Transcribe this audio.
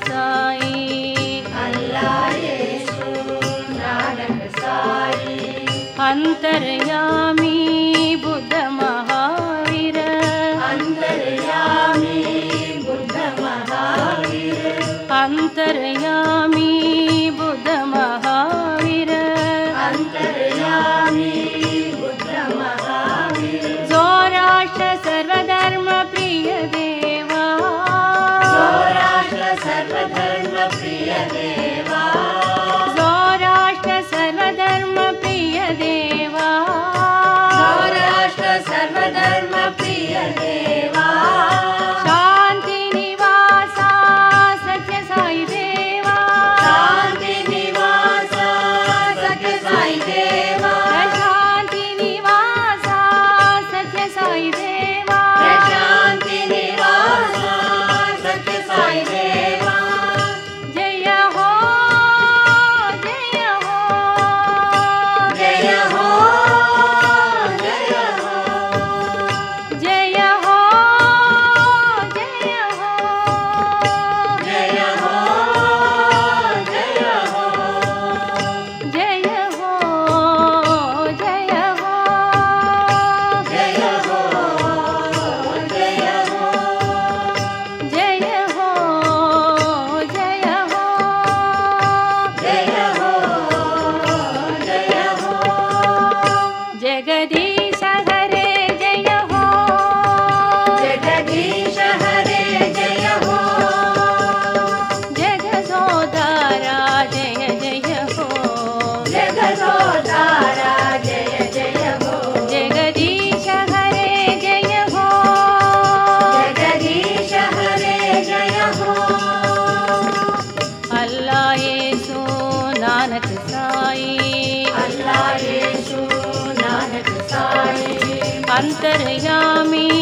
साई, अल्लाह येशु नानक साई। अंतर्यामी बुद्ध महावीर, अंतर्यामी बुद्ध महावीर, अंतर्यामी बुद्ध महावीर, अंतर्यामी बुद्ध महावीर। सौराष्ट्र सर्वधर्म प्रिय देवा, सौराष्ट्र सर्वधर्म प्रिय देवा, सौराष्ट्र सर्वधर्म प्रिय देवा, सौराष्ट्र सर्वधर्म प्रिय देवा। शांति निवासा सत्य साई देवा, शांति निवासा सत्य साई देवा, शांति निवासा सत्य साई देवा, शांति निवासा सत्य साई देवा। जय हो जय हो जय हो जय हो जय हो जय हो जय हो जय हो जय हो जय हो जय हो जय हो जय हो जय हो जय हो जय हो। जगदीश हरे जय हो, जगदीश हरे जय हो, जगदोद्धारा जय जय हो, जगदोद्धारा जय जय हो, जगदीश हरे जय हो, जगदीश हरे जय हो। अल्लाह येशु नानक साई, अल्लाह येशु नानक साई। अंतर्यामी